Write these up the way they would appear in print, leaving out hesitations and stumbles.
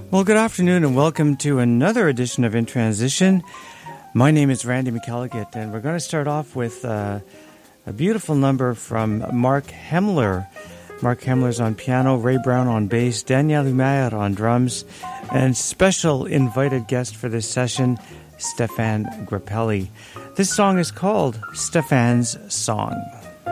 Well, good afternoon and welcome to another edition of In Transition. My name is Randy McElligott, and we're going to start off with a beautiful number from Mark Hemmler. Mark Hemmler's on piano, Ray Brown on bass, Daniel Humaire on drums, and special invited guest for this session, Stefan Grappelli. This song is called Stefan's Song.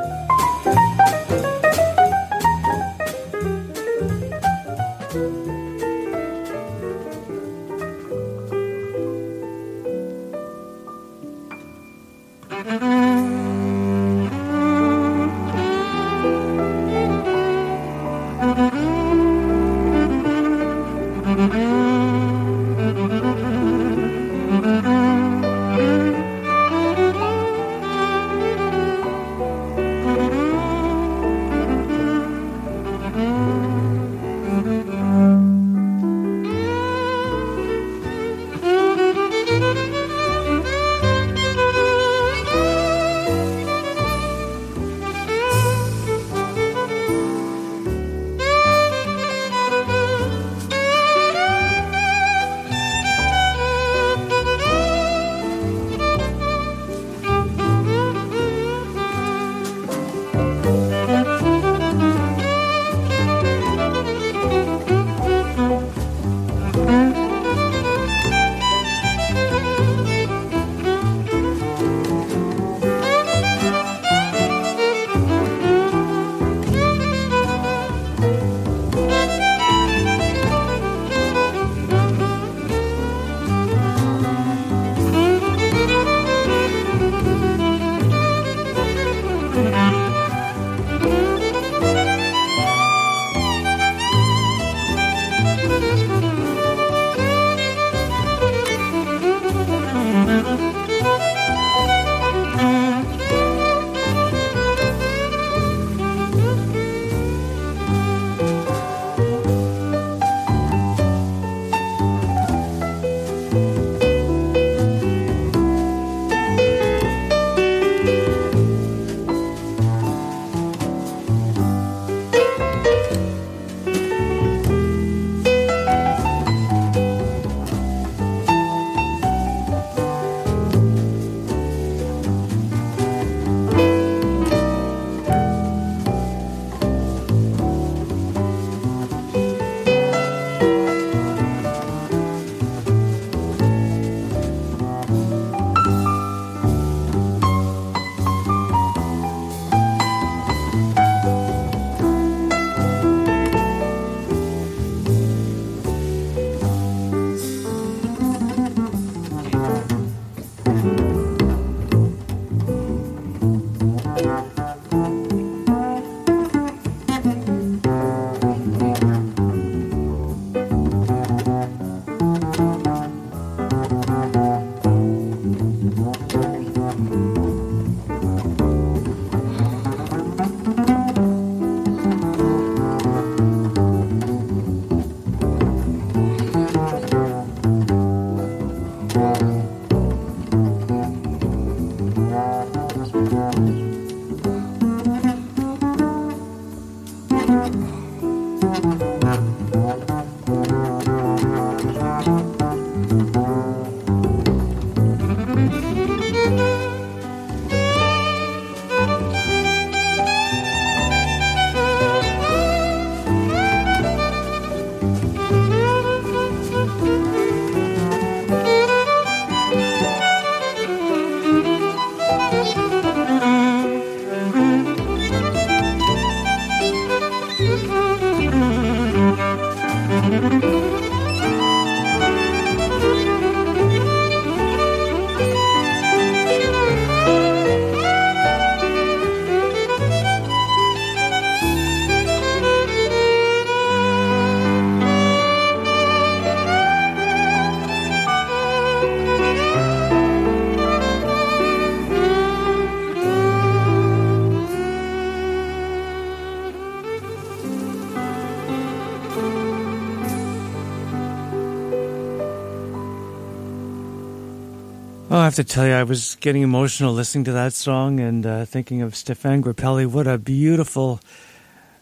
Oh, I have to tell you, I was getting emotional listening to that song and thinking of Stefan Grappelli. What a beautiful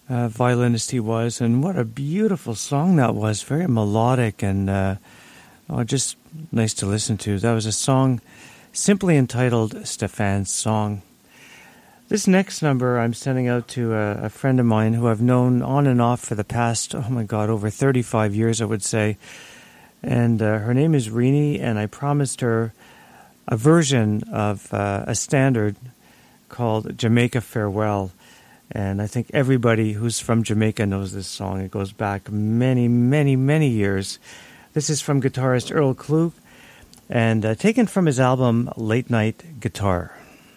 violinist he was, and what a beautiful song that was. Very melodic and just nice to listen to. That was a song simply entitled Stefan's Song. This next number I'm sending out to a friend of mine who I've known on and off for the past, over 35 years, I would say. And her name is Rini, and I promised her a version of a standard called Jamaica Farewell. And I think everybody who's from Jamaica knows this song. It goes back many, many, many years. This is from guitarist Earl Klug, and taken from his album Late Night Guitar.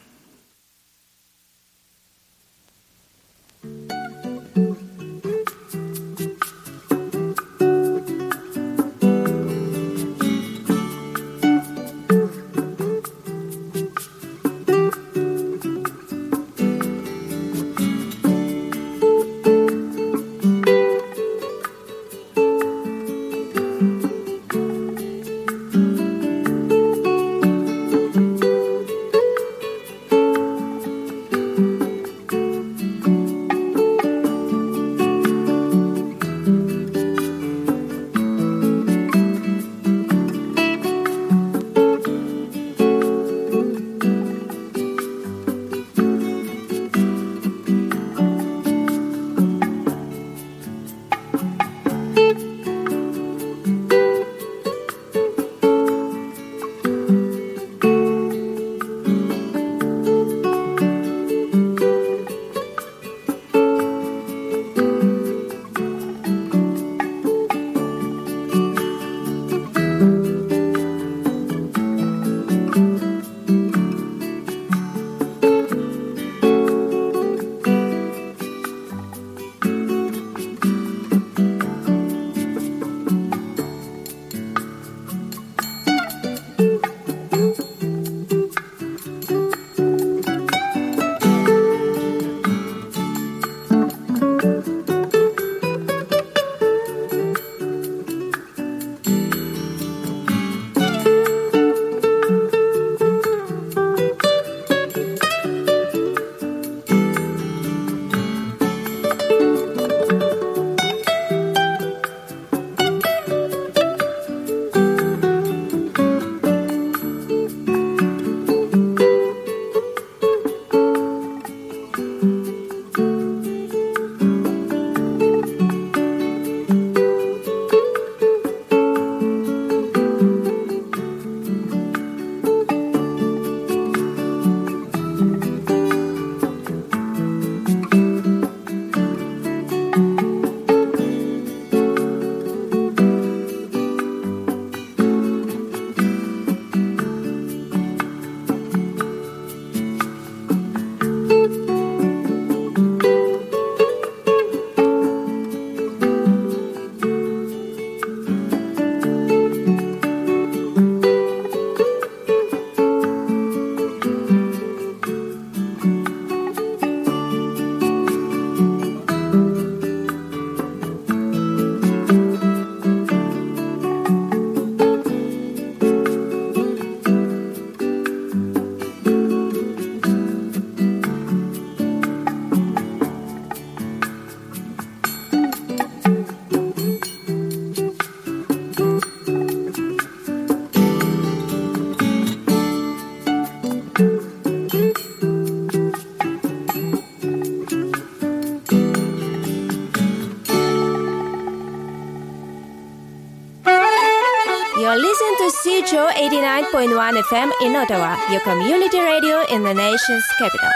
Listen to CHO 89.1 FM in Ottawa, your community radio in the nation's capital.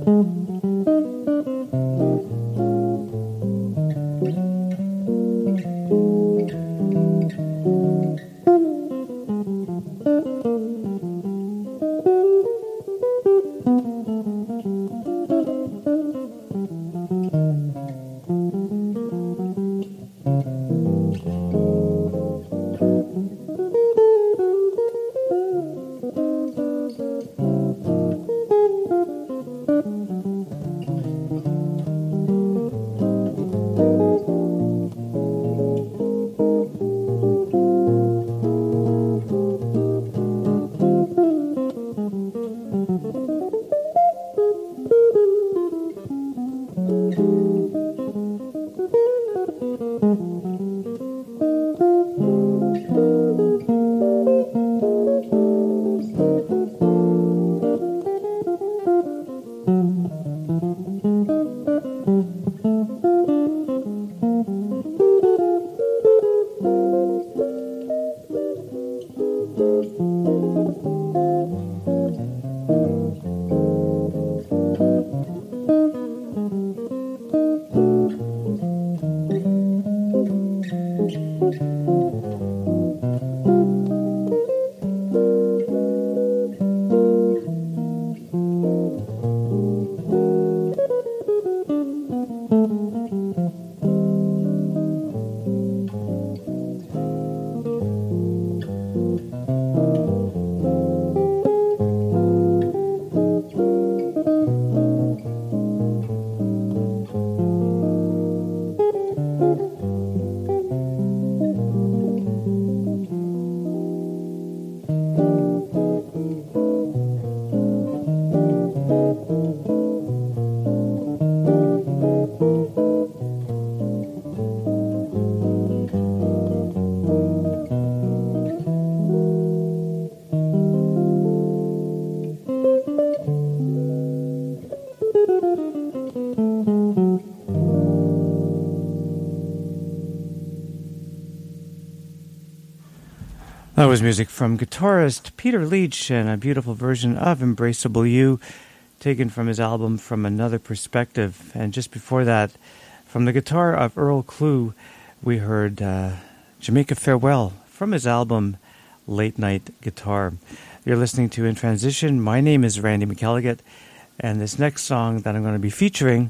That was music from guitarist Peter Leach and a beautiful version of Embraceable You, taken from his album From Another Perspective. And just before that, from the guitar of Earl Klugh, we heard Jamaica Farewell from his album Late Night Guitar. You're listening to In Transition. My name is Randy McElligott, and this next song that I'm going to be featuring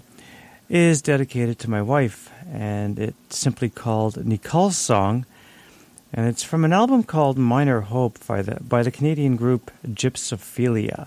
is dedicated to my wife, and it's simply called Nicole's Song. And it's from an album called Minor Hope by the Canadian group Gypsophilia.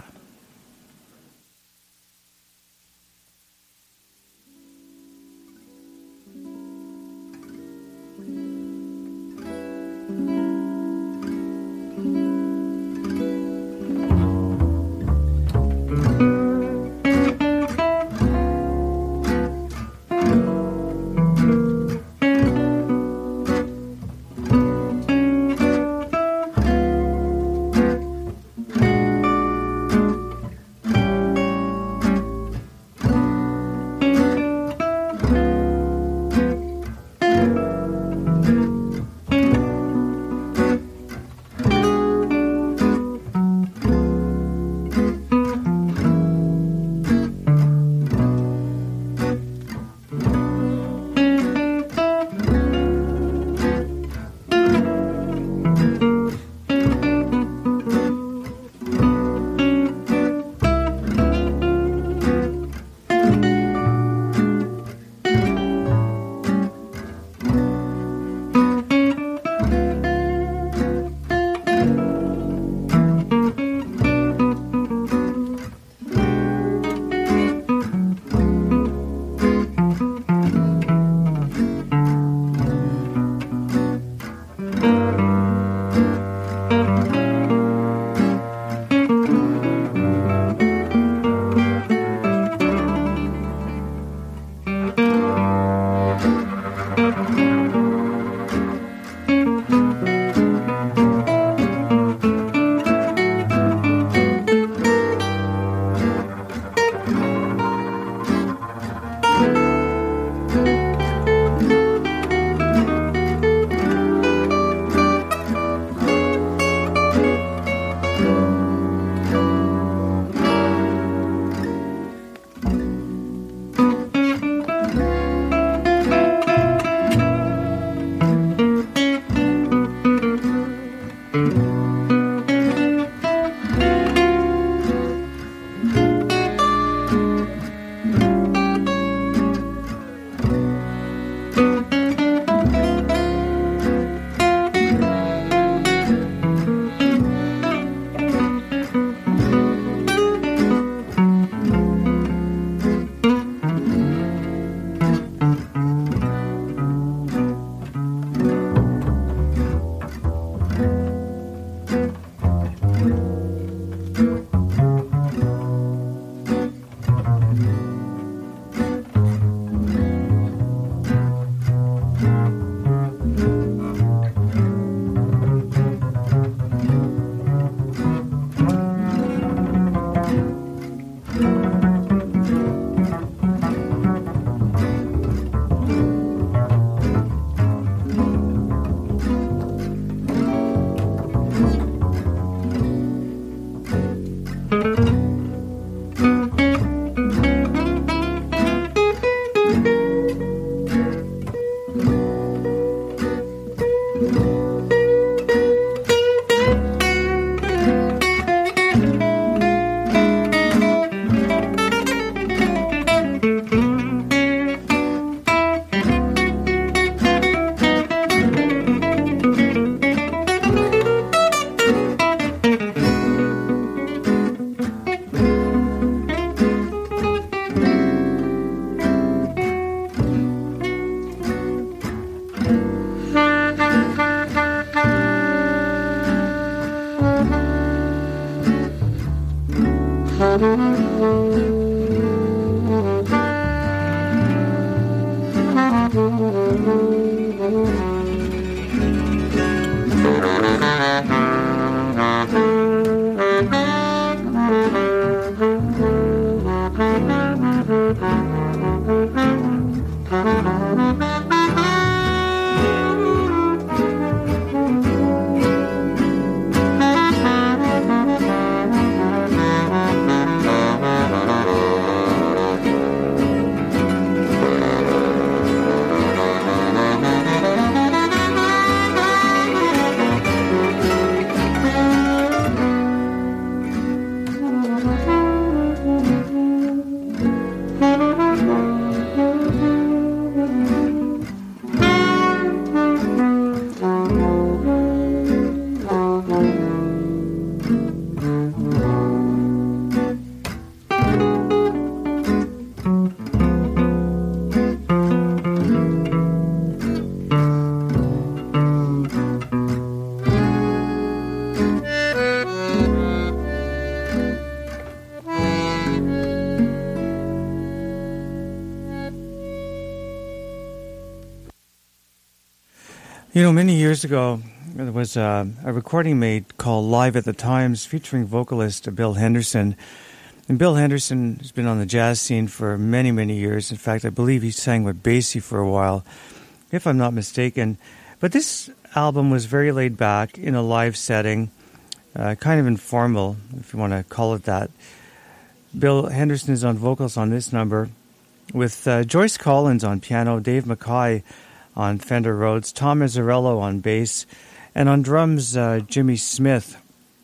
You know, many years ago, there was a recording made called Live at the Times featuring vocalist Bill Henderson. And Bill Henderson has been on the jazz scene for many, many years. In fact, I believe he sang with Basie for a while, if I'm not mistaken. But this album was very laid back in a live setting, kind of informal, if you want to call it that. Bill Henderson is on vocals on this number, with Joyce Collins on piano, Dave McKay on Fender Rhodes, Tom Mazzarello on bass, and on drums, Jimmy Smith.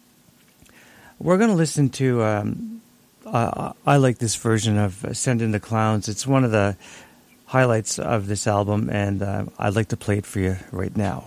We're going to listen to, I like this version of Send in the Clowns. It's one of the highlights of this album, and I'd like to play it for you right now.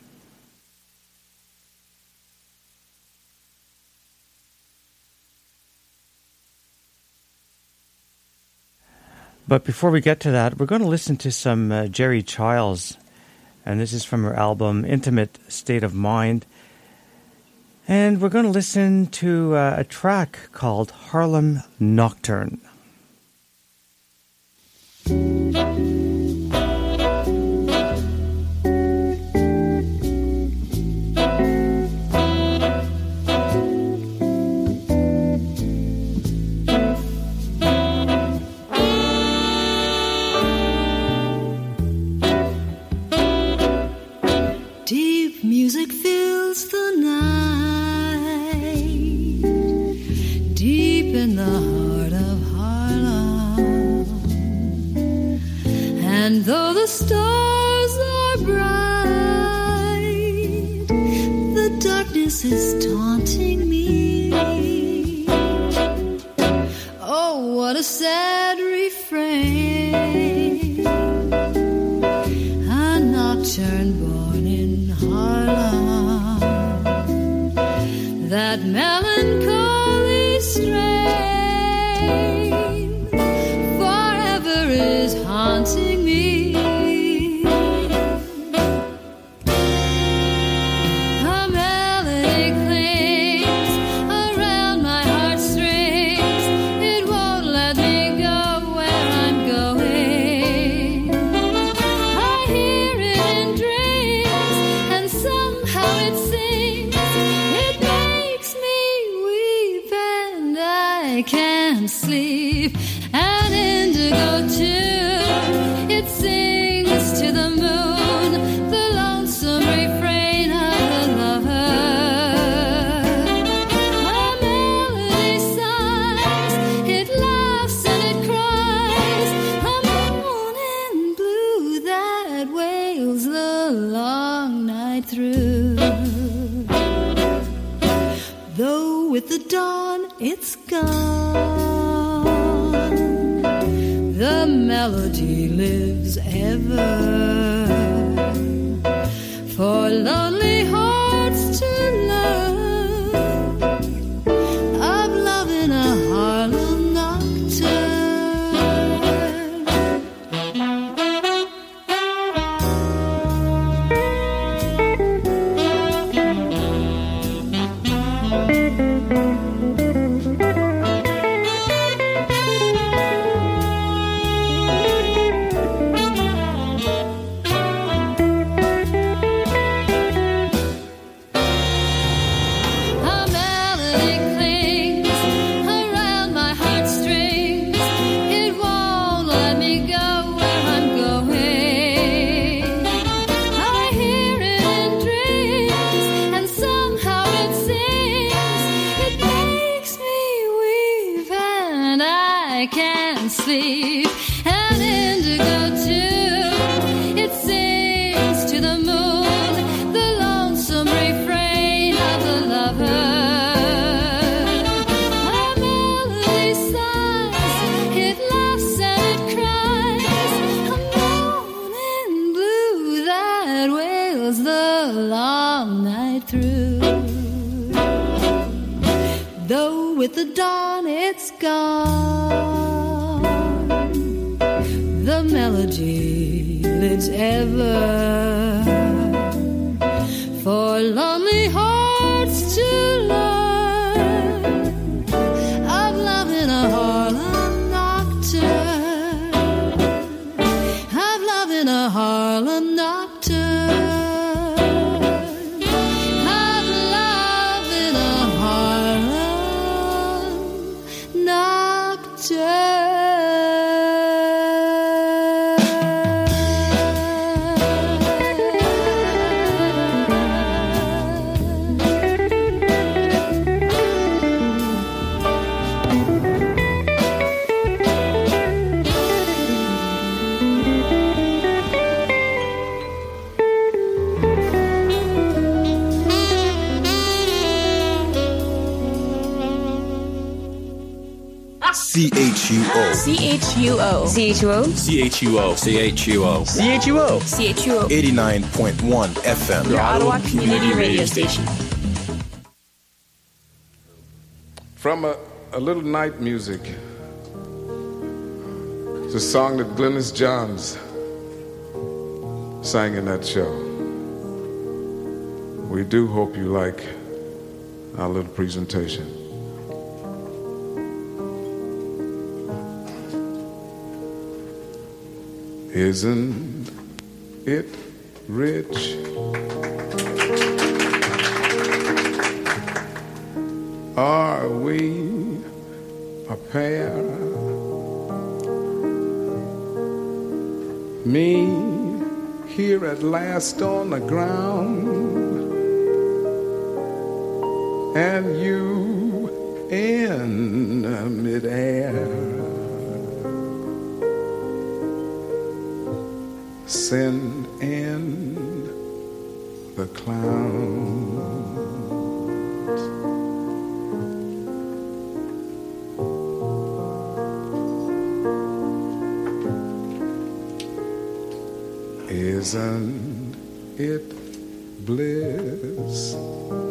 But before we get to that, we're going to listen to some Jerry Childs, and this is from her album Intimate State of Mind. And we're going to listen to a track called Harlem Nocturne. Music fills the night, deep in the heart of Harlem. And though the stars are bright, the darkness is taunting me. Oh, what a sad refrain, a nocturne born in Harlem, that melancholy strain forever is haunting me. A melody clings around my heartstrings, it won't let me go where I'm going. I hear it in dreams, and somehow it sings. It makes me weep, and I can't sleep. An indigo tune, it sings to the moon, the lonesome refrain of the lover. A melody sighs, it laughs and it cries, a moon in blue that wails the long night through. Though with the dawn it's gone, the melody lives ever, for lonely hearts to love, of love in a Harlem nocturne. I can't sleep. And indigo too, it sings to the moon, the lonesome refrain of the lover. A melody sighs, it laughs and it cries, a moaning blue that wails the long night through. Though with the dawn it's gone, the melody lives ever, for lonely hearts to learn of love in a Harlem nocturne, of love in a Harlem nocturne. CHUO. CHUO. CHUO. CHUO. CHUO. CHUO. CHUO. 89.1 FM. Your Ottawa Community Radio Station. From a little night music. It's a song that Glynis Johns sang in that show. We do hope you like our little presentation. Isn't it rich? Are we a pair? Me here at last on the ground, and you in midair. Send in the clowns. Isn't it bliss?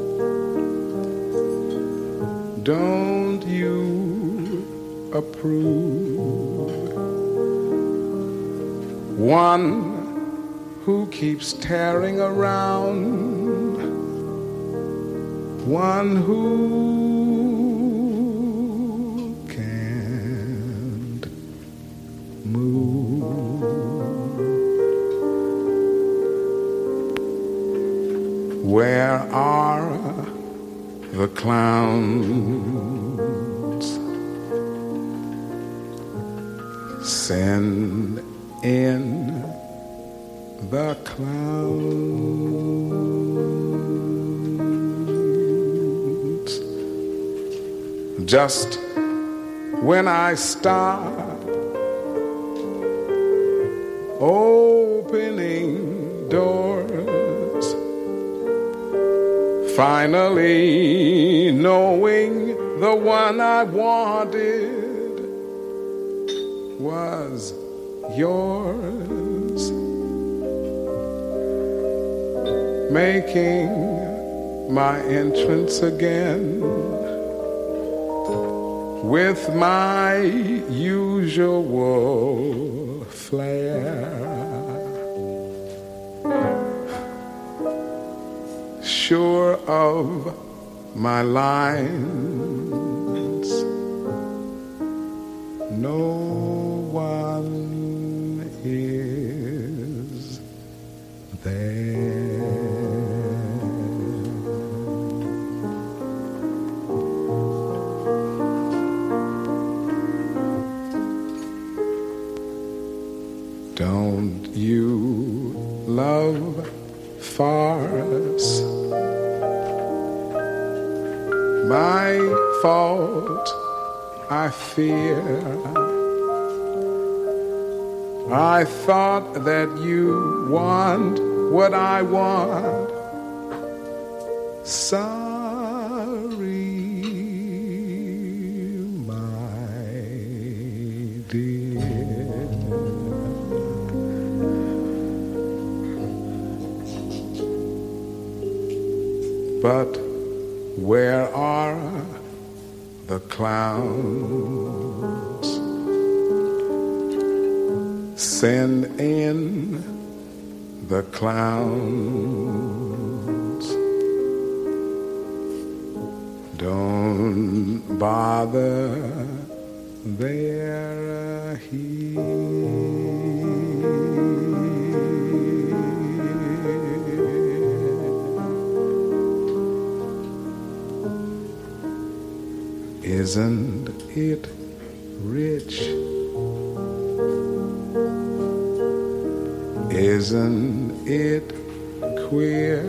Don't you approve? One who keeps tearing around, one who can't move. Where are the clowns? Send in the clouds. Just when I start opening doors, finally knowing the one I wanted was yours, making my entrance again with my usual flair, sure of my lines, no one is there. Don't you love farce? My fault, I fear. I thought that you want what I want. Sorry, my dear. But where are the clowns? Send in the clowns. Don't bother, they're here. Isn't it rich? Isn't it queer?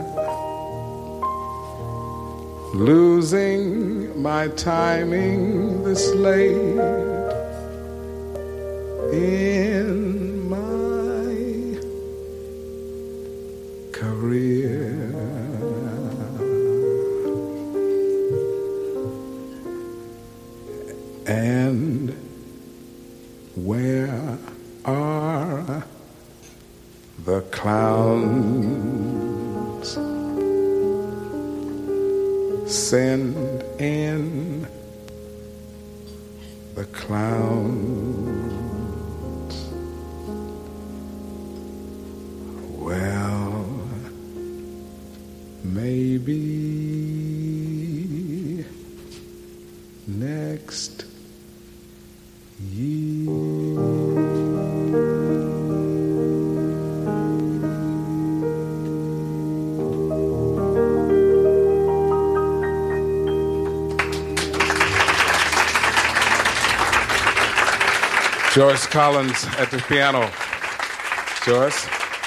Losing my timing this late in my career. And where are the clowns? Send in the clowns. Well, maybe next year. Joyce Collins at the piano. Joyce?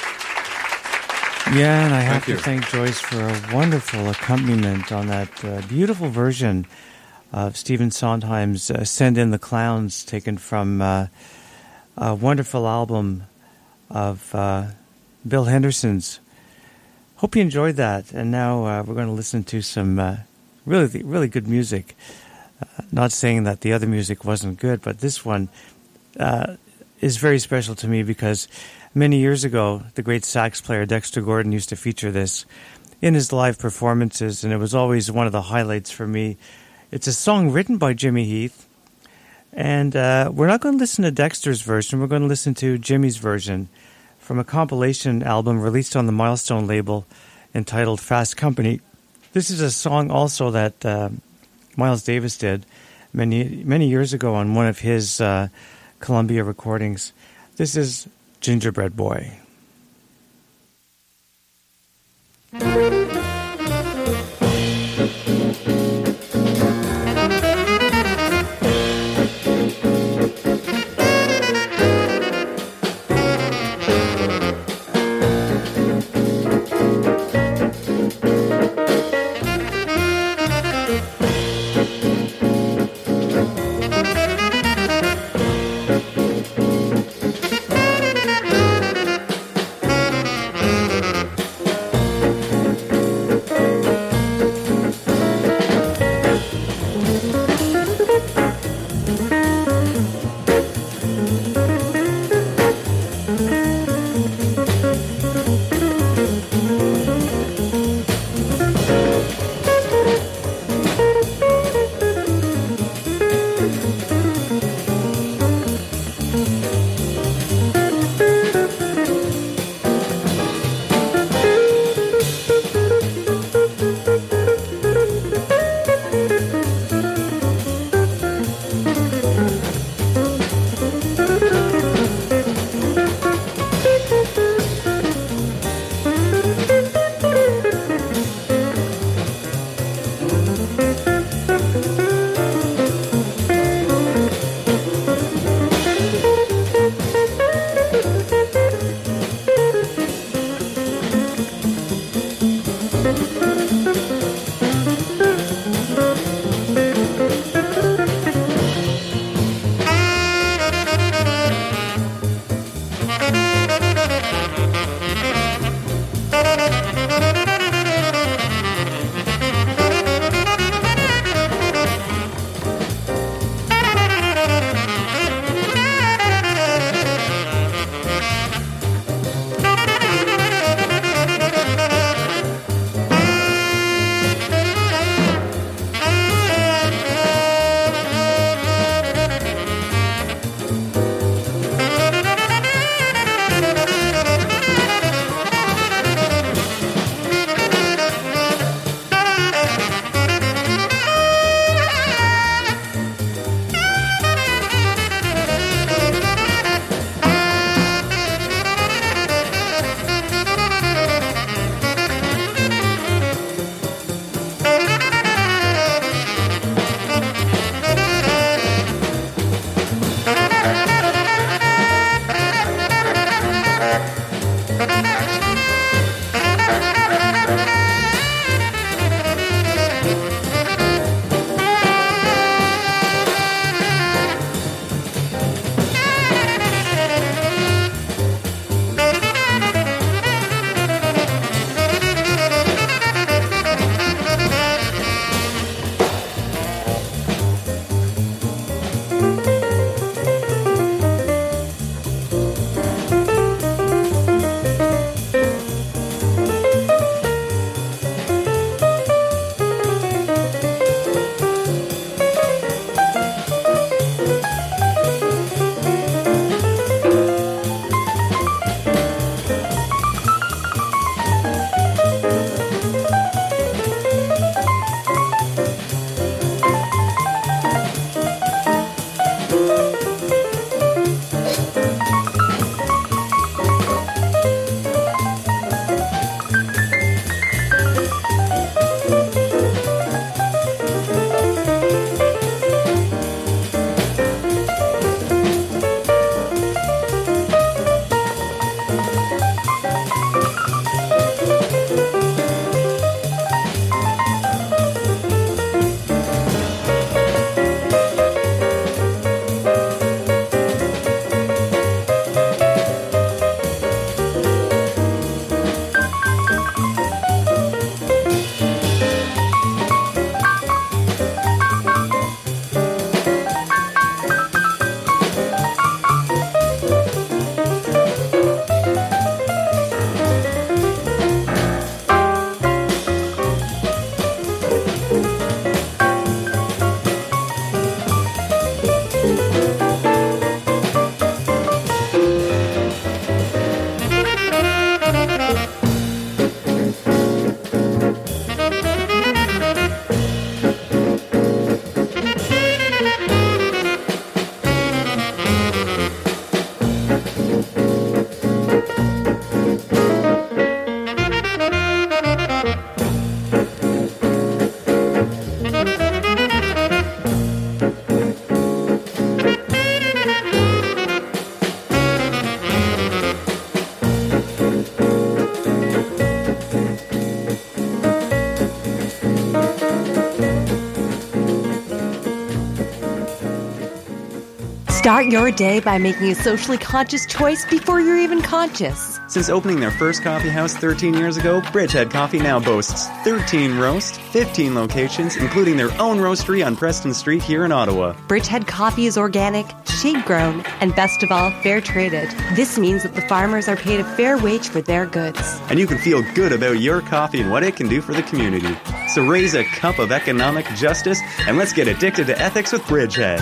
Yeah, and I have Thank you. to thank Joyce for a wonderful accompaniment on that beautiful version of Stephen Sondheim's Send in the Clowns, taken from a wonderful album of Bill Henderson's. Hope you enjoyed that. And now we're going to listen to some really, really good music. Not saying that the other music wasn't good, but this one is very special to me because many years ago, the great sax player Dexter Gordon used to feature this in his live performances, and it was always one of the highlights for me. It's a song written by Jimmy Heath, and we're not going to listen to Dexter's version. We're going to listen to Jimmy's version from a compilation album released on the Milestone label entitled Fast Company. This is a song also that Miles Davis did many years ago on one of his Columbia recordings. This is Gingerbread Boy. Start your day by making a socially conscious choice before you're even conscious. Since opening their first coffee house 13 years ago, Bridgehead Coffee now boasts 13 roasts, 15 locations, including their own roastery on Preston Street here in Ottawa. Bridgehead Coffee is organic, shade-grown, and best of all, fair-traded. This means that the farmers are paid a fair wage for their goods. And you can feel good about your coffee and what it can do for the community. So raise a cup of economic justice, and let's get addicted to ethics with Bridgehead.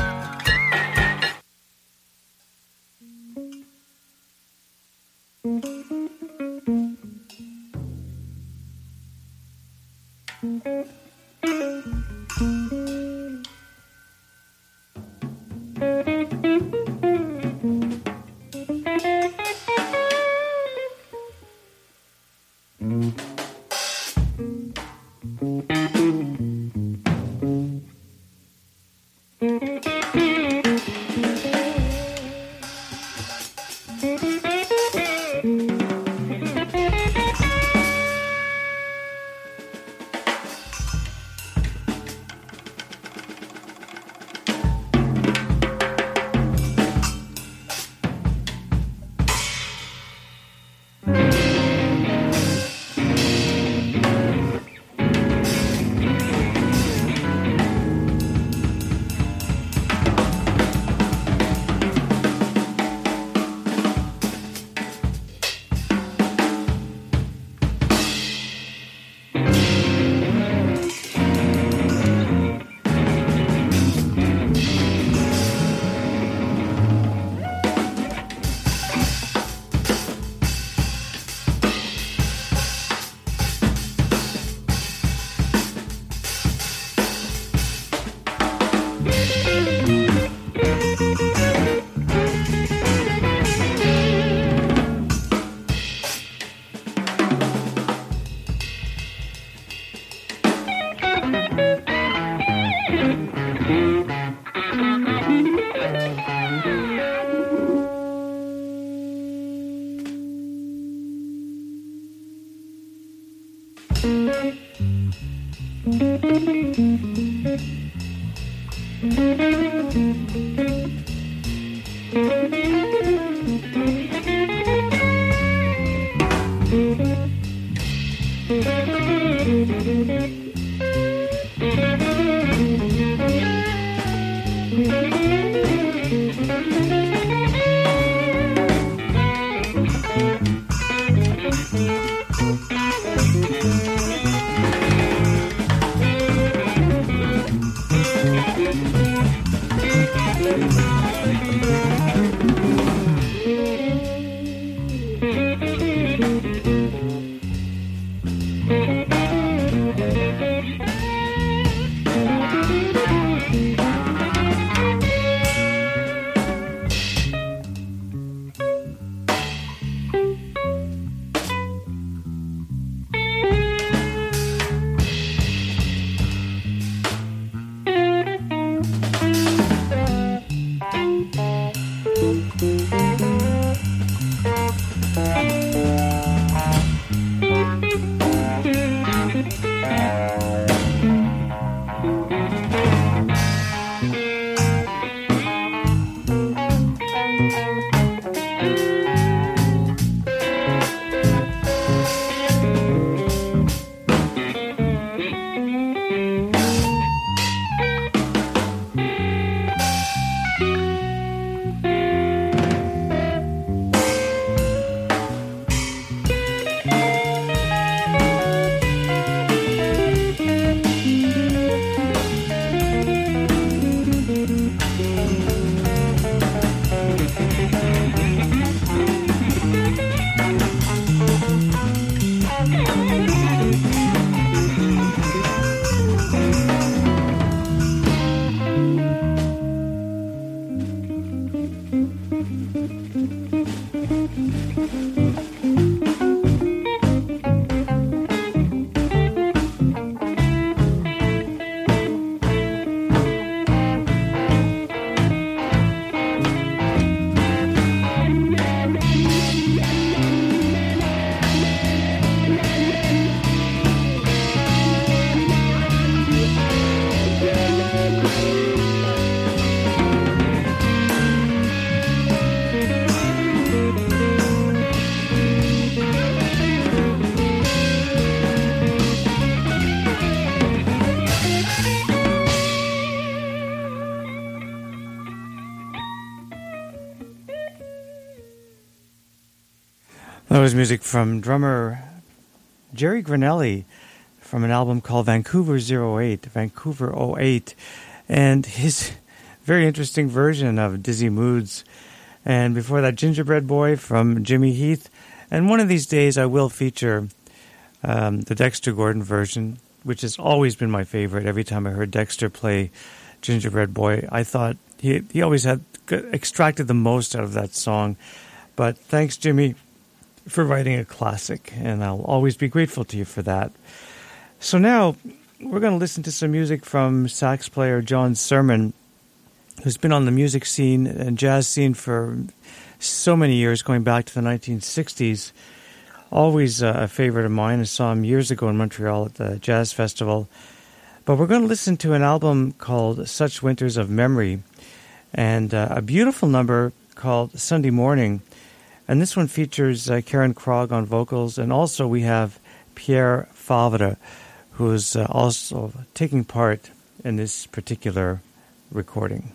That was music from drummer Jerry Granelli from an album called Vancouver Vancouver 08, and his very interesting version of Dizzy Moods. And before that, Gingerbread Boy from Jimmy Heath. And one of these days I will feature the Dexter Gordon version, which has always been my favorite. Every time I heard Dexter play Gingerbread Boy, I thought he always had extracted the most out of that song. But thanks, Jimmy, for writing a classic, and I'll always be grateful to you for that. So now we're going to listen to some music from sax player John Sermon, who's been on the music scene and jazz scene for so many years, going back to the 1960s. Always a favorite of mine. I saw him years ago in Montreal at the Jazz Festival. But we're going to listen to an album called Such Winters of Memory, and a beautiful number called Sunday Morning. And this one features Karen Krog on vocals, and also we have Pierre Favre, who's also taking part in this particular recording.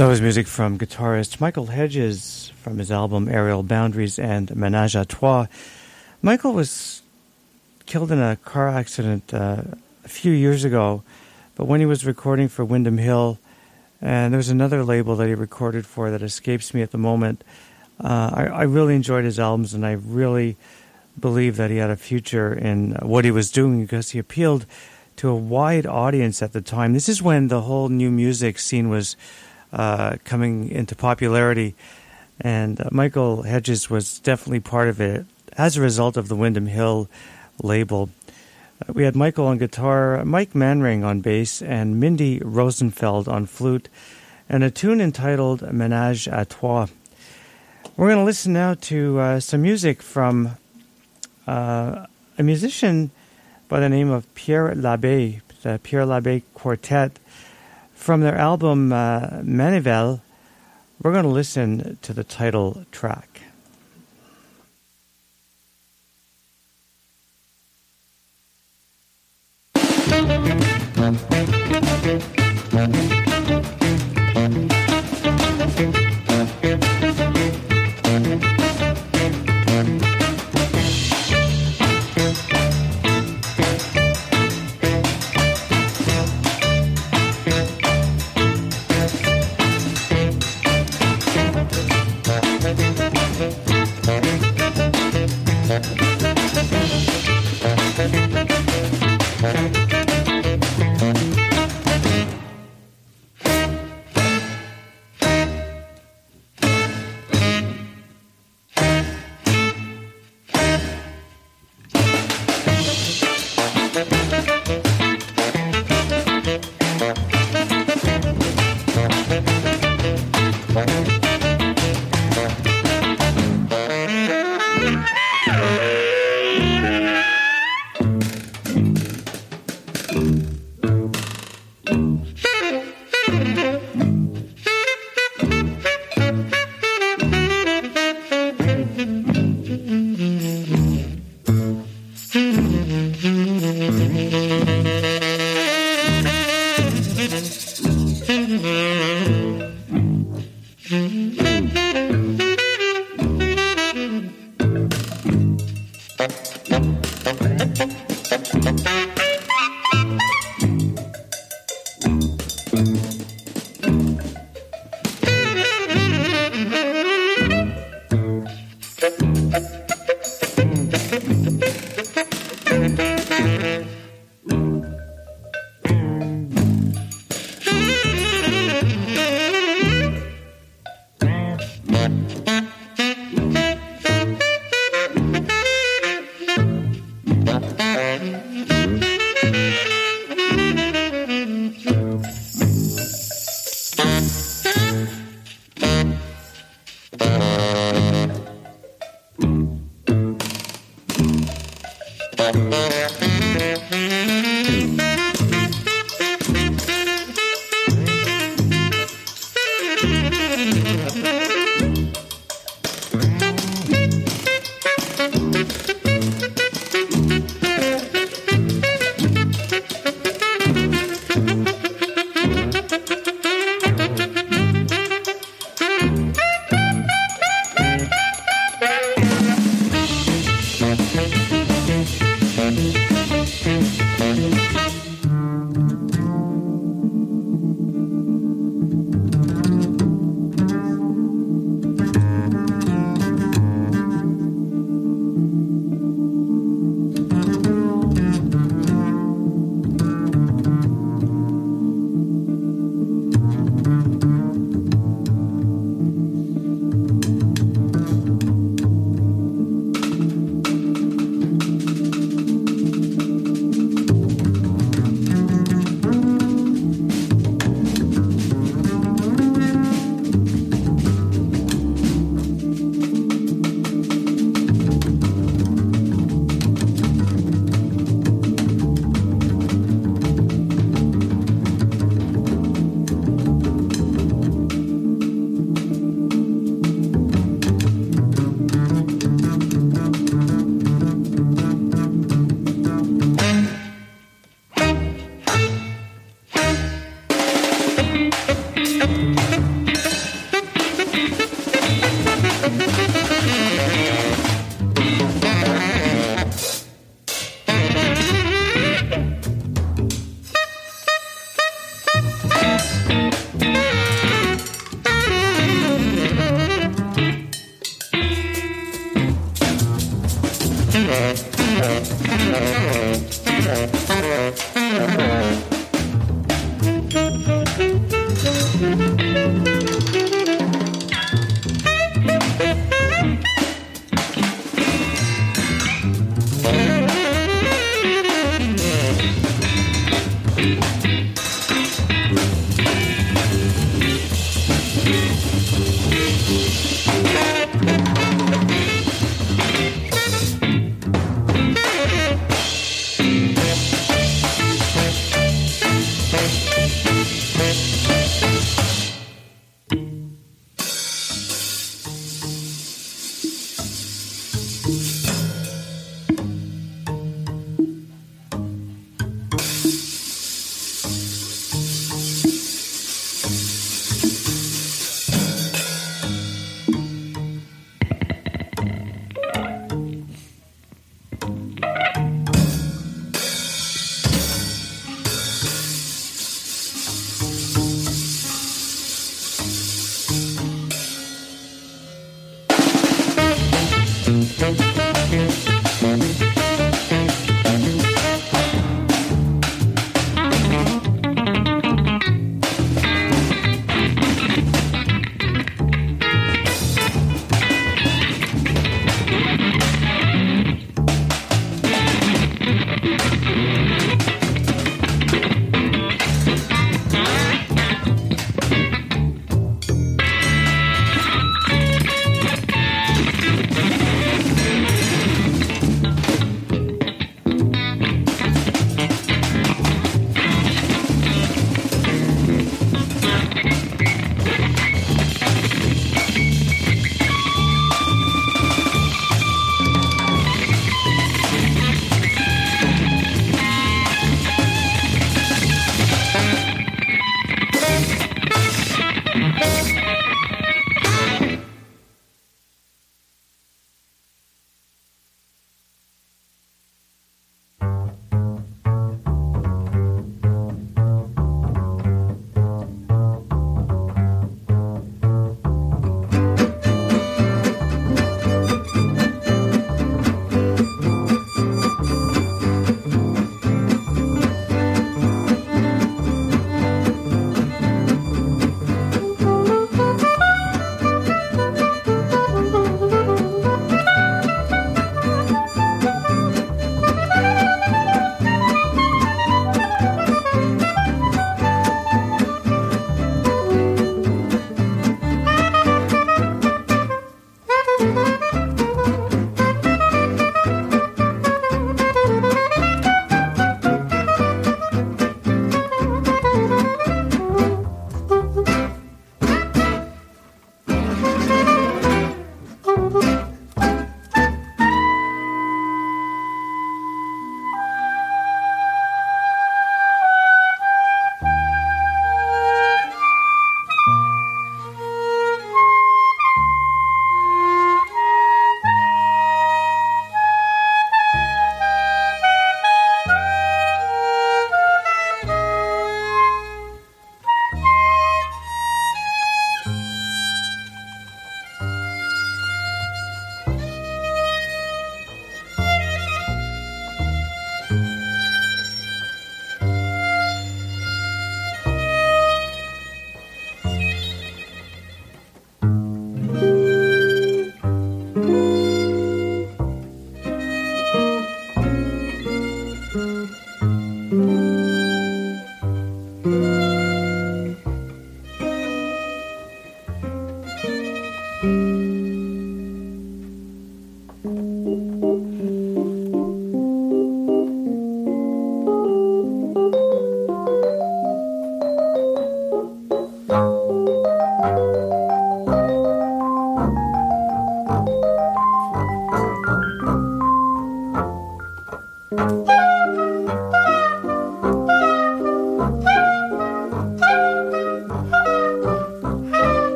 That was music from guitarist Michael Hedges from his album Aerial Boundaries and Ménage à Trois. Michael was killed in a car accident a few years ago, but when he was recording for Windham Hill, and there was another label that he recorded for that escapes me at the moment, I really enjoyed his albums, and I really believe that he had a future in what he was doing because he appealed to a wide audience at the time. This is when the whole new music scene was coming into popularity, and Michael Hedges was definitely part of it as a result of the Windham Hill label. We had Michael on guitar, Mike Manring on bass, and Mindy Rosenfeld on flute, and a tune entitled Ménage à Trois. We're going to listen now to some music from a musician by the name of Pierre Labbé, the Pierre Labbé Quartet. From their album Manivelle, we're going to listen to the title track.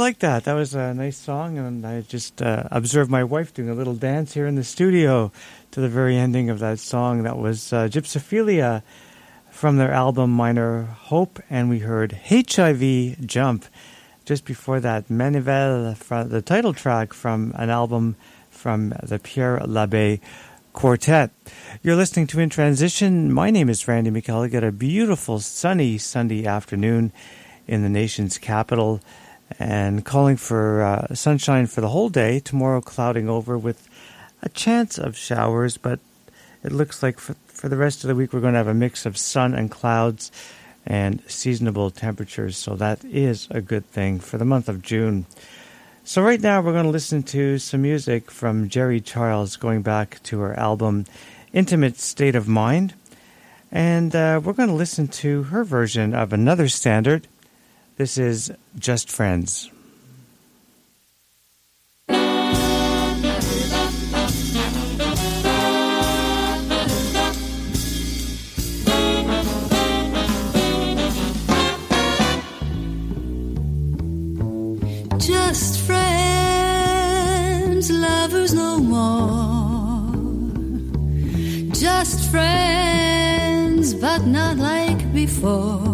like that. That was a nice song, and I just observed my wife doing a little dance here in the studio to the very ending of that song. That was Gypsophilia from their album Minor Hope, and we heard HIV Jump. Just before that, Manivelle, the title track from an album from the Pierre Labbé Quartet. You're listening to In Transition. My name is Randy McElligott. A beautiful sunny Sunday afternoon in the nation's capital, and calling for sunshine for the whole day. Tomorrow clouding over with a chance of showers, but it looks like for the rest of the week we're going to have a mix of sun and clouds and seasonable temperatures, so that is a good thing for the month of June. So right now we're going to listen to some music from Jerry Charles, going back to her album Intimate State of Mind, and we're going to listen to her version of another standard. This is Just Friends. Just friends, lovers no more. Just friends, but not like before.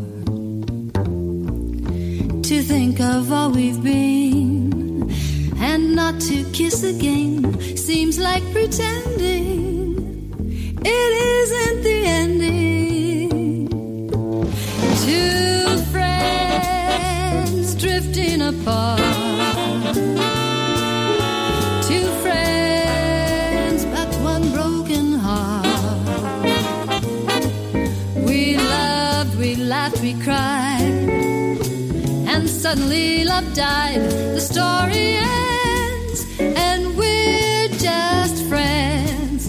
To think of all we've been and not to kiss again seems like pretending it isn't the ending. Two friends drifting apart. Two friends, but one broken heart. We loved, we laughed, we cried, and suddenly love died. The story ends, and we're just friends.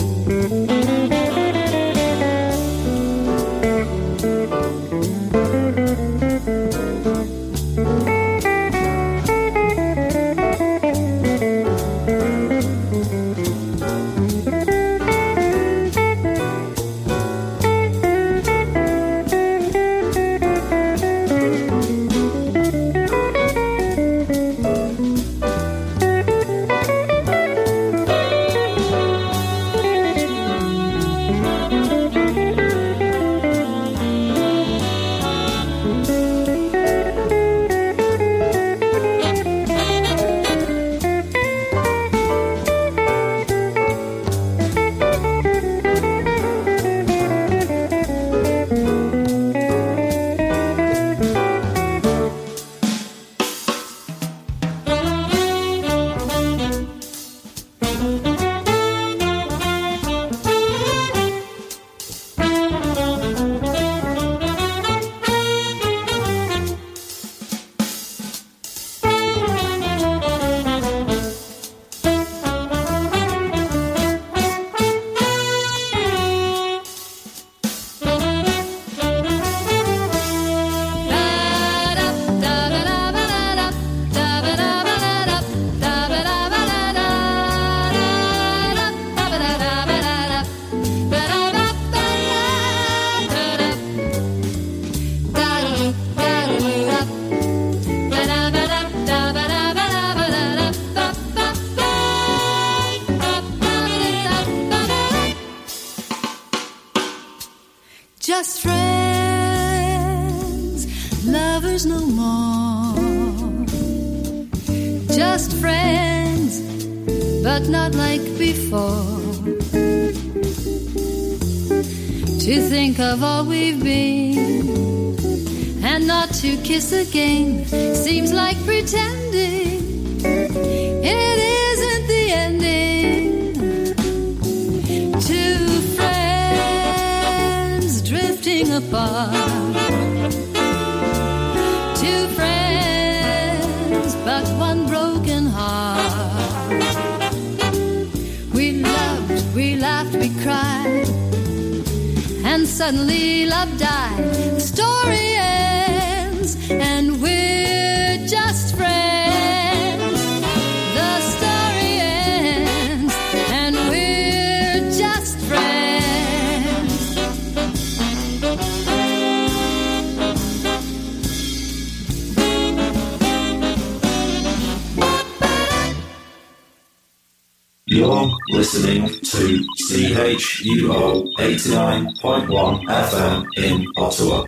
Just friends, lovers no more. Just friends, but not like before. To think of all we've been and not to kiss again seems like pretending it isn't the ending. Two friends drifting apart. Two friends, but one broken heart. We loved, we laughed, we cried, and suddenly love died. The story ends, and we're just friends. The story ends, and we're just friends. listening to CHUO 89.1 FM in Ottawa.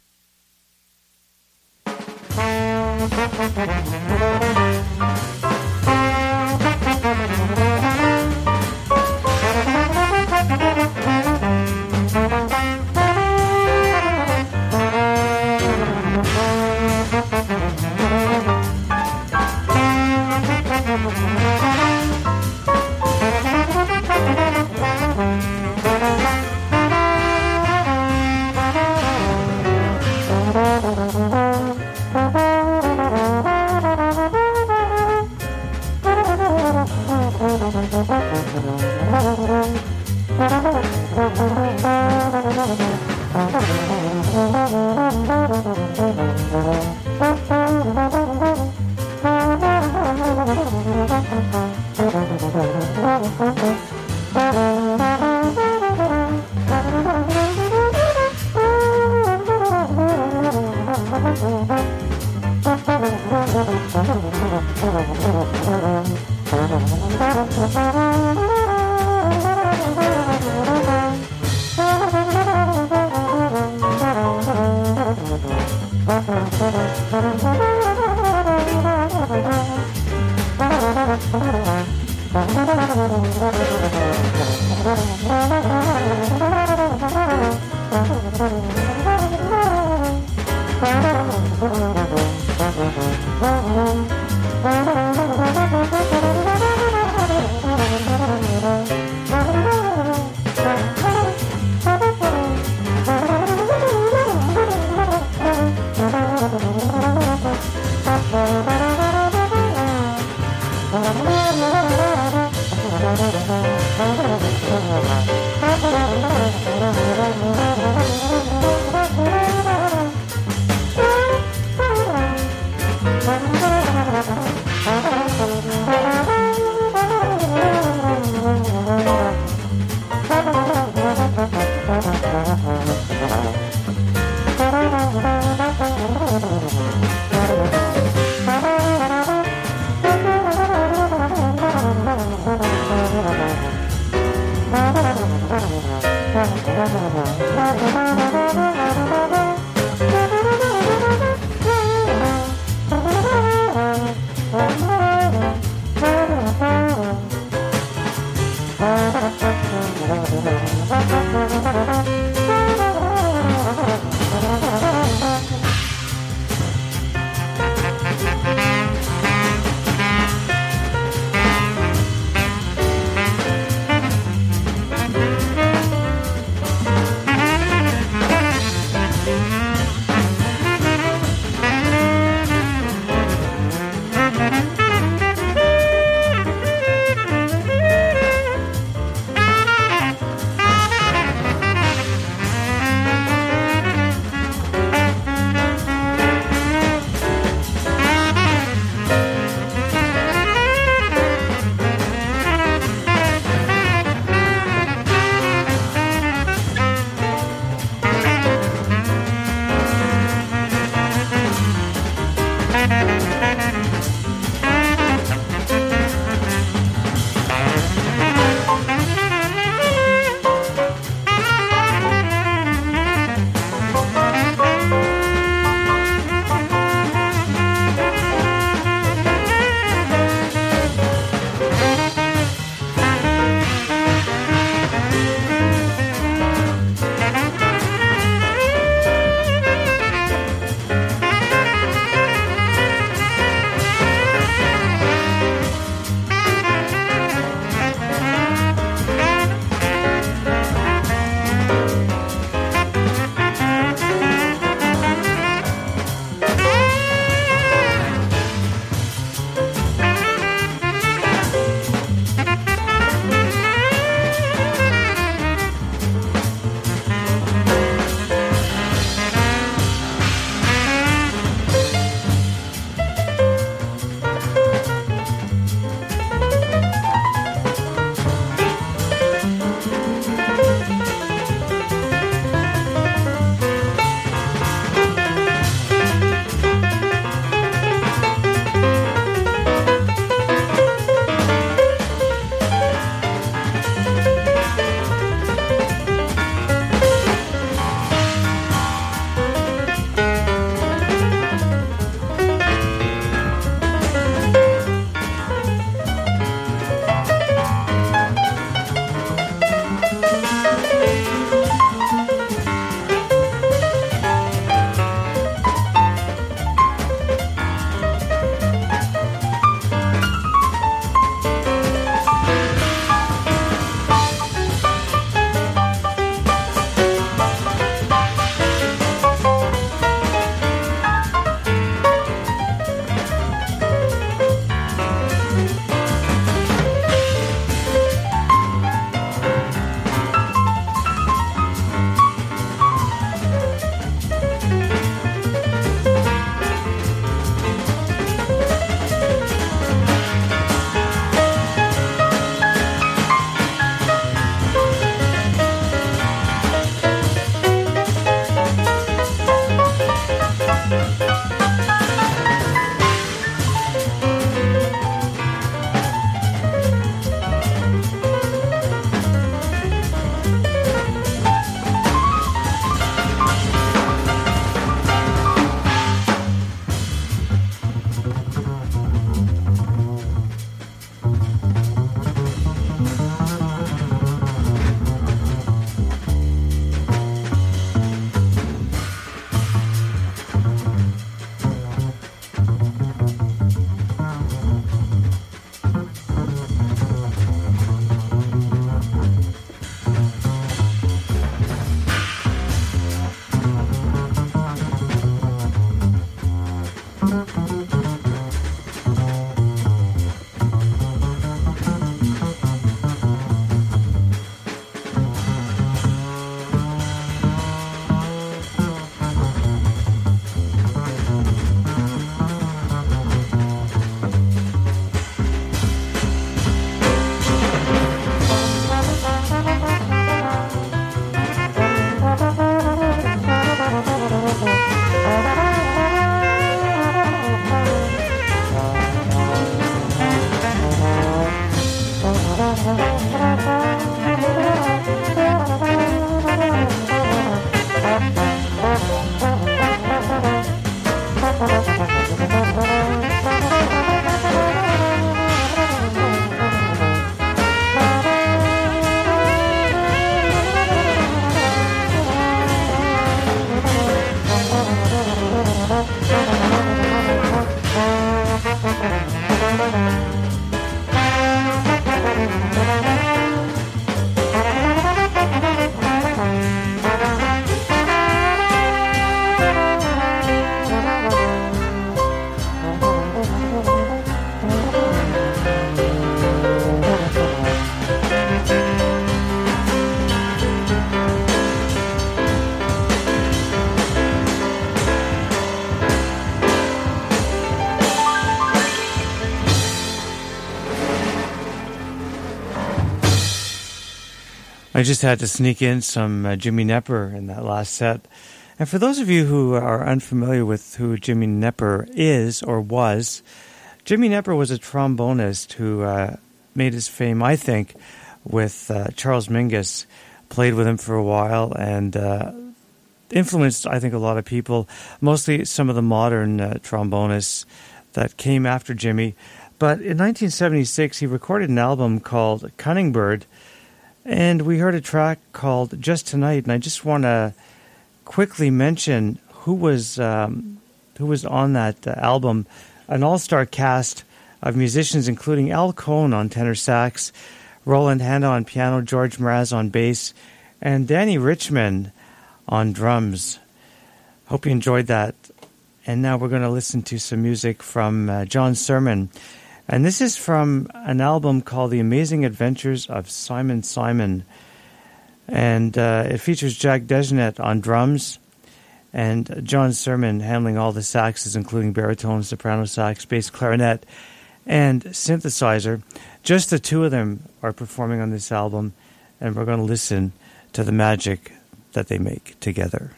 I just had to sneak in some Jimmy Knepper in that last set. And for those of you who are unfamiliar with who Jimmy Knepper is or was, Jimmy Knepper was a trombonist who made his fame, I think, with Charles Mingus, played with him for a while, and influenced, I think, a lot of people, mostly some of the modern trombonists that came after Jimmy. But in 1976, he recorded an album called Cunning Bird, and we heard a track called Just Tonight, and I just want to quickly mention who was on that album. An all-star cast of musicians, including Al Cohn on tenor sax, Roland Hanna on piano, George Mraz on bass, and Danny Richmond on drums. Hope you enjoyed that. And now we're going to listen to some music from John Sermon. And this is from an album called The Amazing Adventures of Simon Simon. And it features Jack Dejonet on drums and John Sermon handling all the saxes, including baritone, soprano sax, bass, clarinet, and synthesizer. Just the two of them are performing on this album, and we're going to listen to the magic that they make together.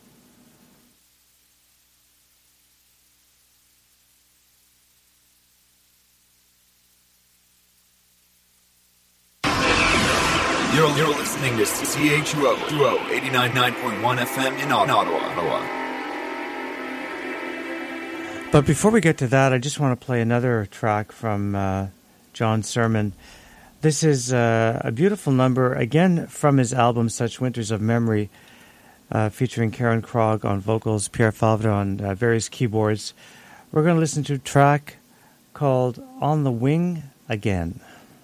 You're listening to CHUO 89.1 FM in Ottawa. But before we get to that, I just want to play another track from John Sermon. This is a beautiful number, again from his album Such Winters of Memory, featuring Karen Krog on vocals, Pierre Favre on various keyboards. We're going to listen to a track called On the Wing Again.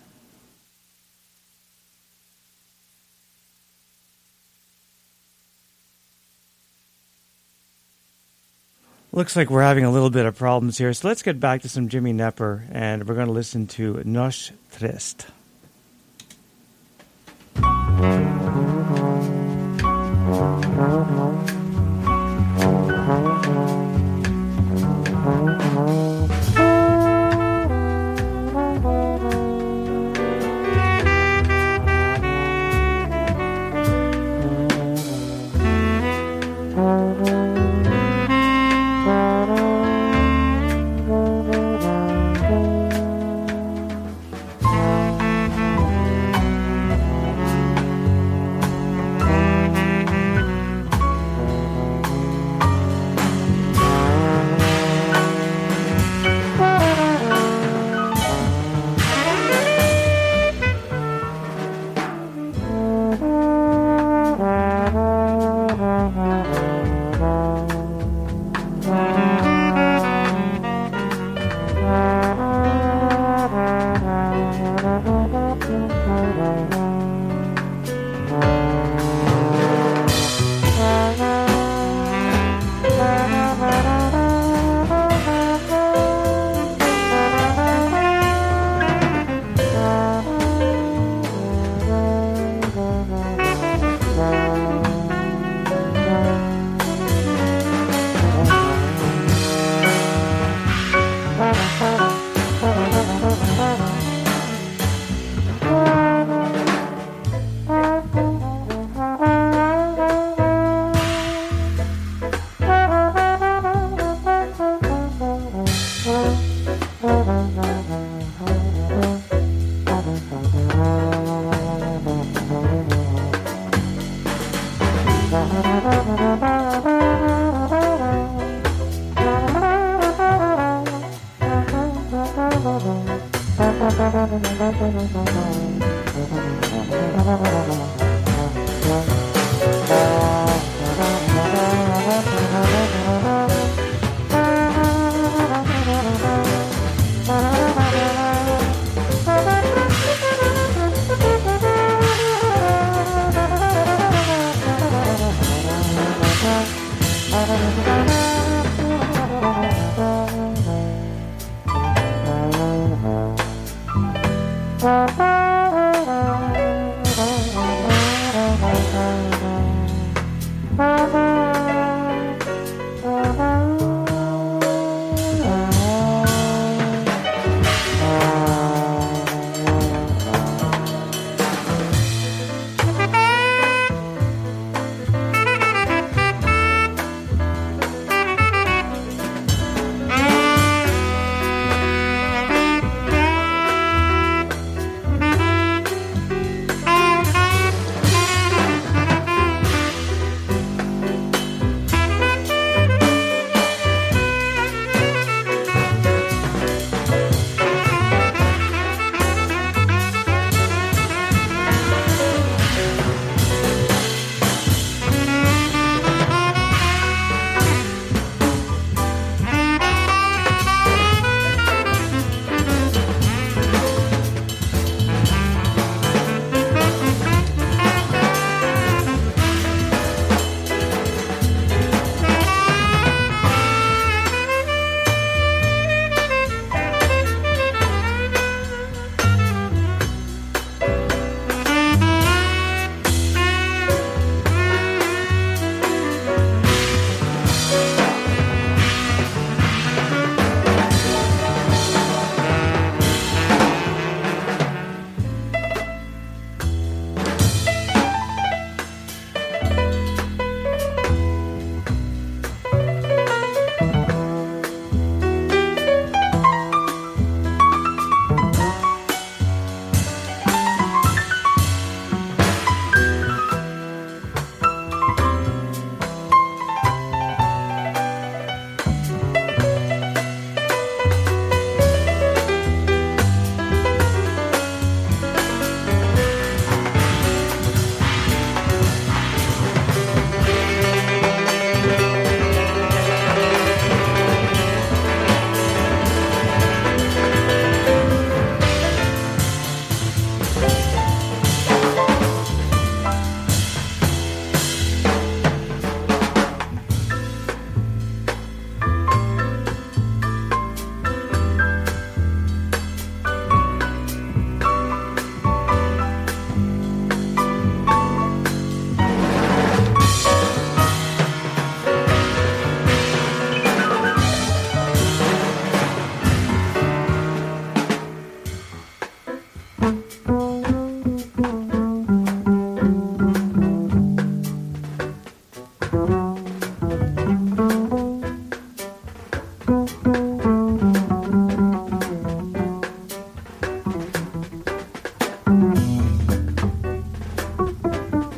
Looks like we're having a little bit of problems here, so let's get back to some Jimmy Knepper, and we're going to listen to Noche Triste.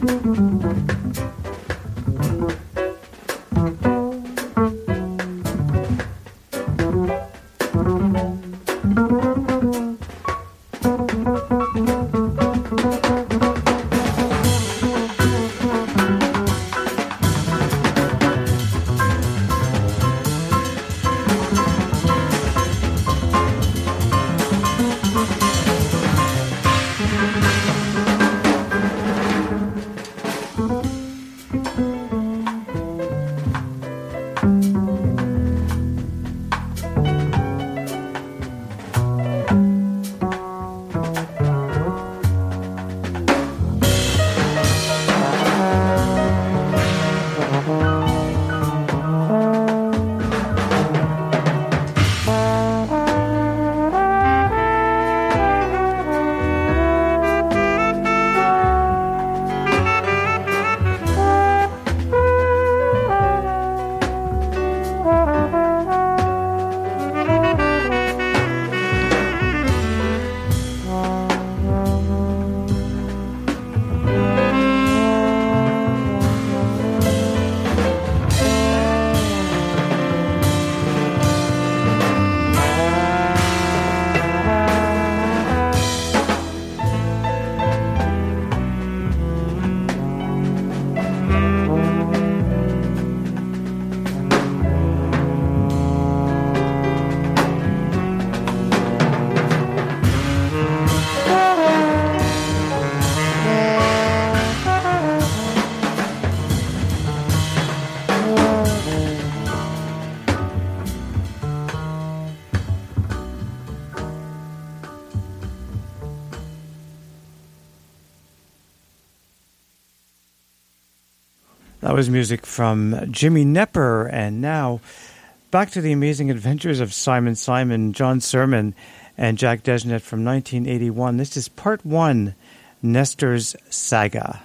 That was music from Jimmy Knepper. And now back to the amazing adventures of Simon Simon, John Sermon, and Jack Desnet from 1981. This is part one, Nestor's Saga.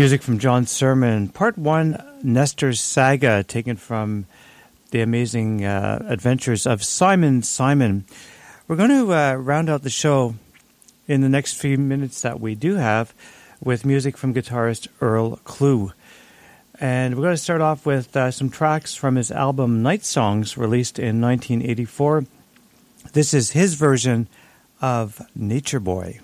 Music from John Sermon, Part 1, Nestor's Saga, taken from the amazing adventures of Simon Simon. We're going to round out the show in the next few minutes that we do have with music from guitarist Earl Klugh. And we're going to start off with some tracks from his album Night Songs, released in 1984. This is his version of Nature Boy.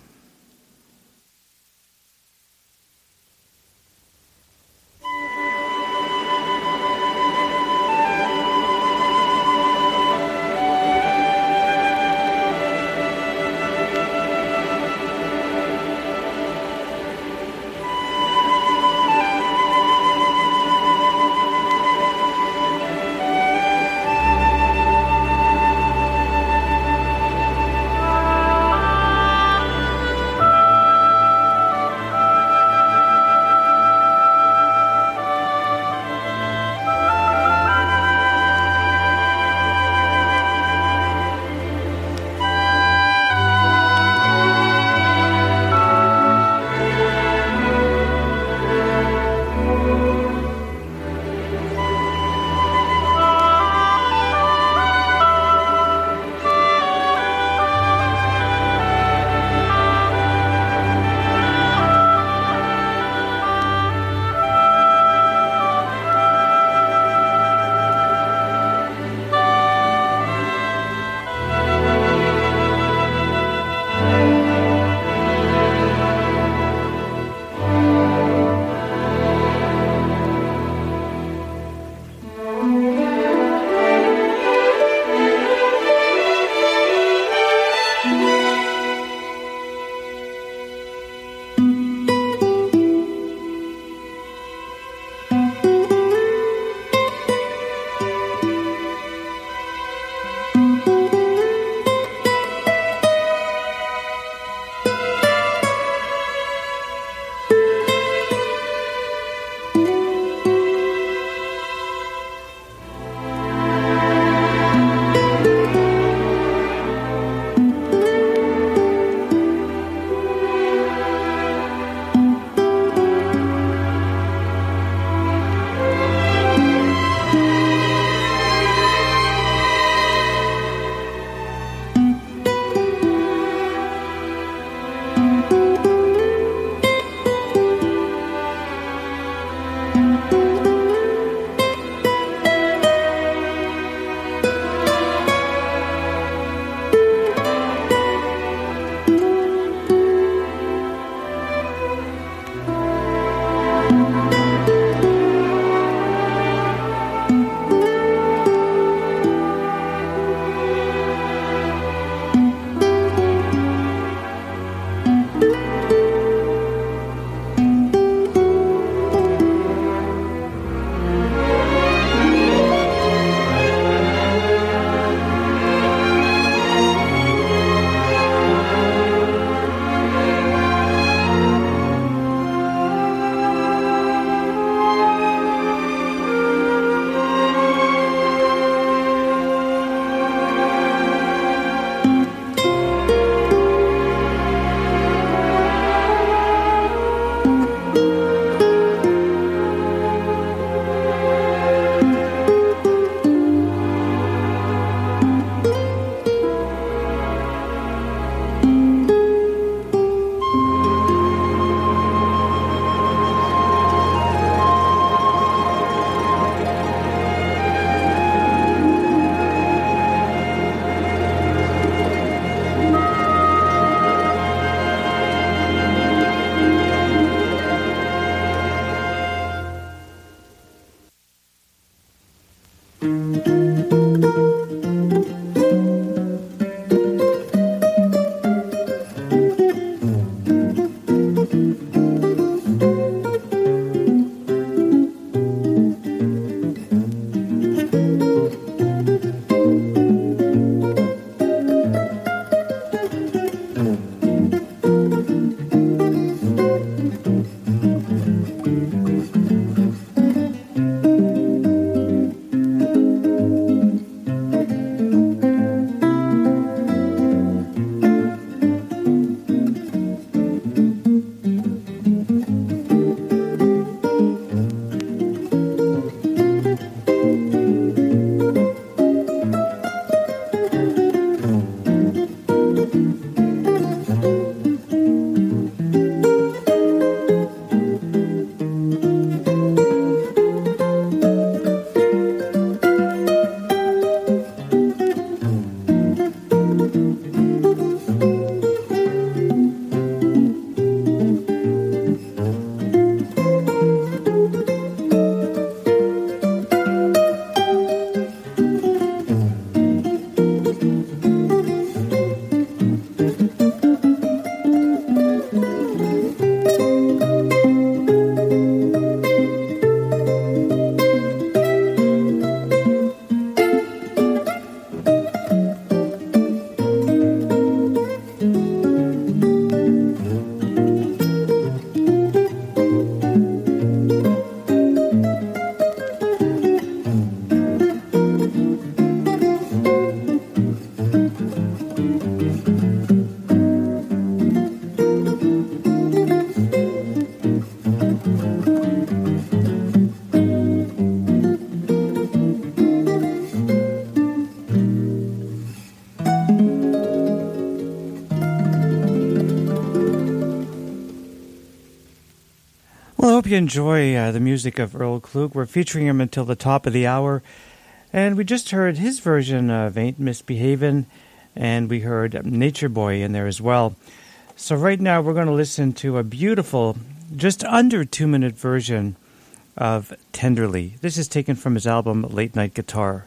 you enjoy the music of Earl Klug. We're featuring him until the top of the hour. And we just heard his version of Ain't Misbehavin', and we heard Nature Boy in there as well. So right now we're going to listen to a beautiful, just under 2-minute version of Tenderly. This is taken from his album Late Night Guitar.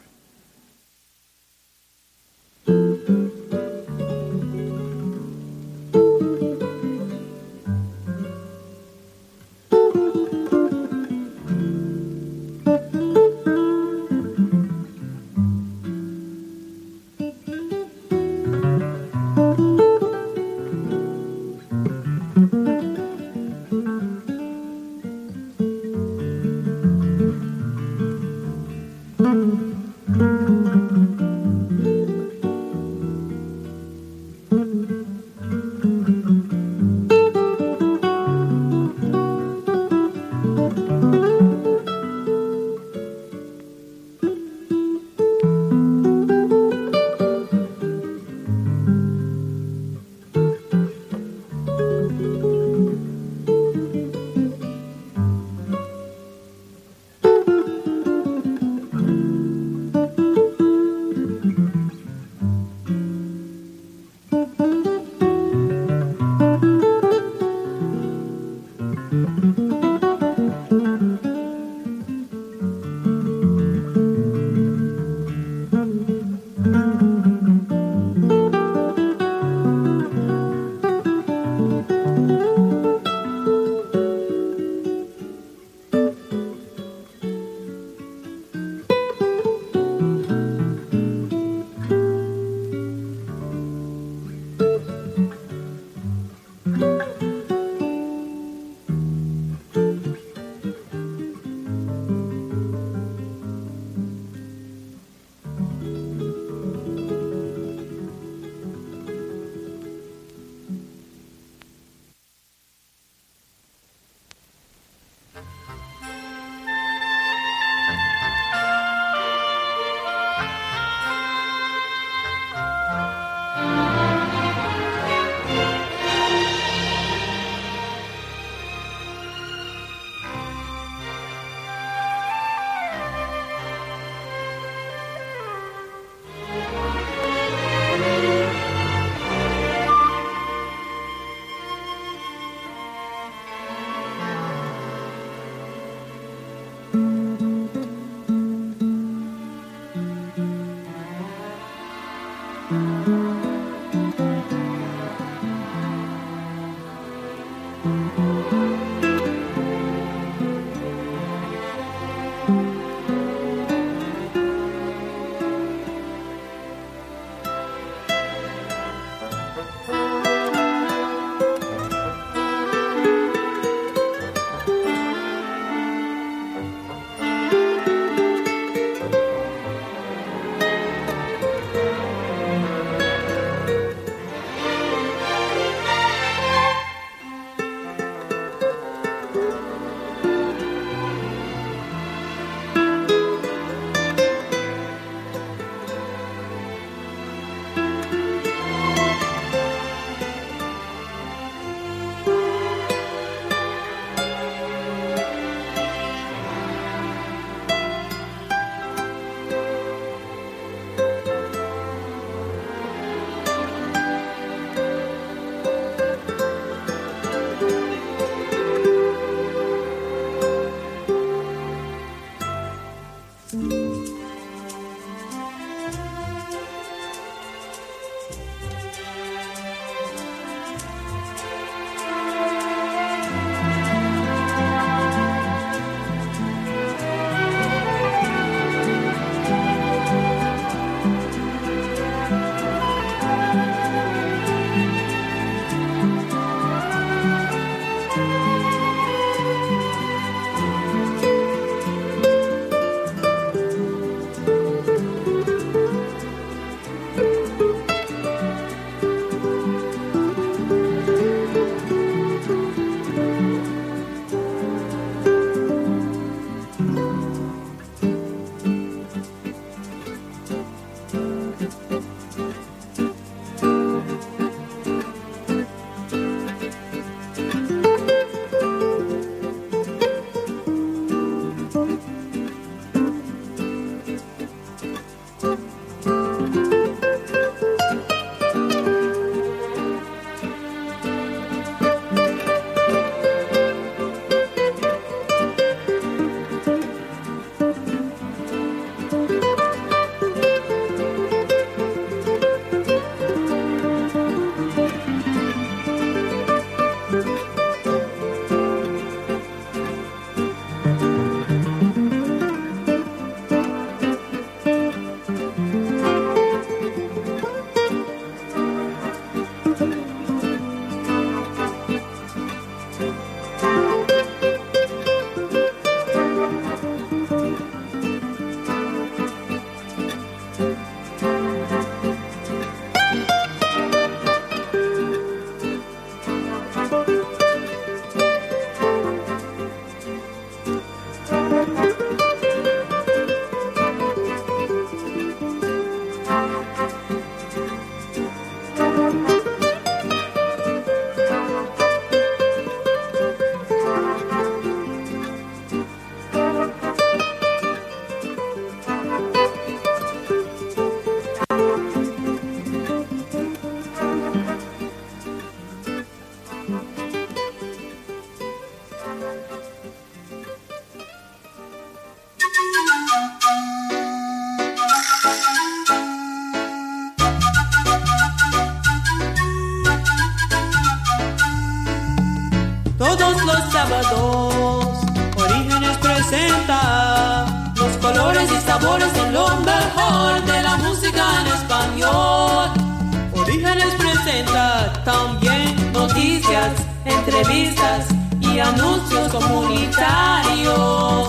presenta los colores y sabores de lo mejor de la música en español. Orígenes presenta también noticias, entrevistas y anuncios comunitarios.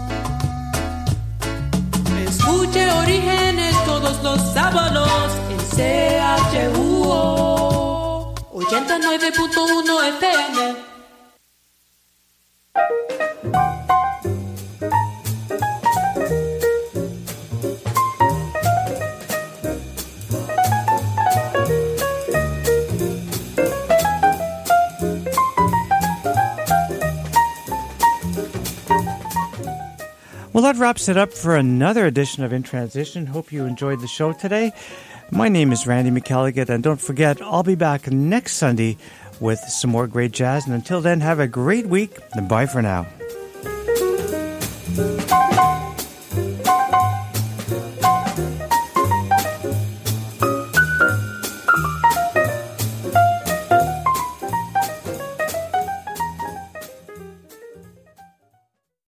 Escuche Orígenes todos los sábados en CHUO 89.1 FM. Well, that wraps it up for another edition of In Transition. Hope you enjoyed the show today. My name is Randy McElligott, and don't forget, I'll be back next Sunday with some more great jazz. And until then, have a great week, and bye for now.